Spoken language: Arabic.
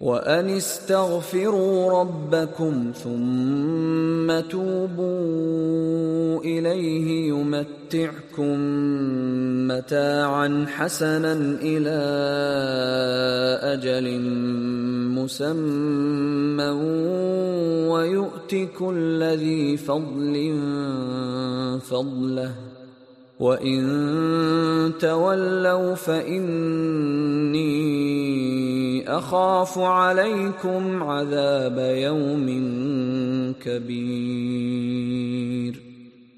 وأن استغفروا ربكم ثم توبوا إليه يمتعكم متاعا حسنا إلى أجل مسمى ويؤت كل ذي فضل فضله وإن تولوا فإني أخاف عليكم عذاب يوم كبير.